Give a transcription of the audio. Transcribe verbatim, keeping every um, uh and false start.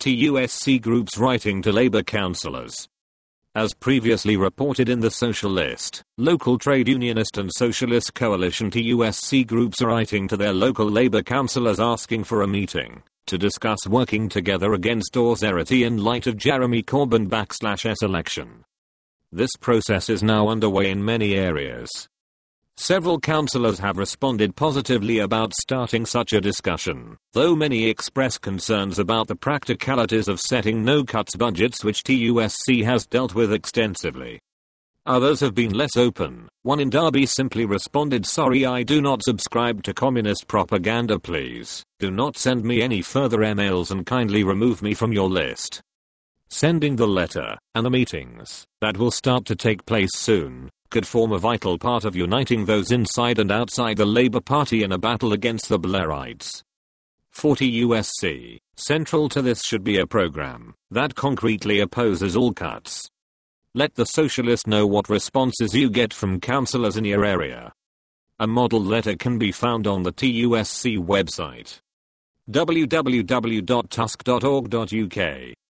T U S C groups writing to Labour councillors. As previously reported in the Socialist, local trade unionist and socialist coalition T U S C groups are writing to their local Labour councillors asking for a meeting to discuss working together against austerity in light of Jeremy Corbyn backslash S election. This process is now underway in many areas. Several councillors have responded positively about starting such a discussion, though many express concerns about the practicalities of setting no-cuts budgets, which T U S C has dealt with extensively. Others have been less open. One in Derby simply responded, "Sorry, I do not subscribe to communist propaganda. Please do not send me any further emails and kindly remove me from your list." Sending the letter and the meetings that will start to take place soon could form a vital part of uniting those inside and outside the Labour Party in a battle against the Blairites. For T U S C, central to this should be a programme that concretely opposes all cuts. Let the Socialist know what responses you get from councillors in your area. A model letter can be found on the T U S C website, w w w dot tusk dot org dot u k.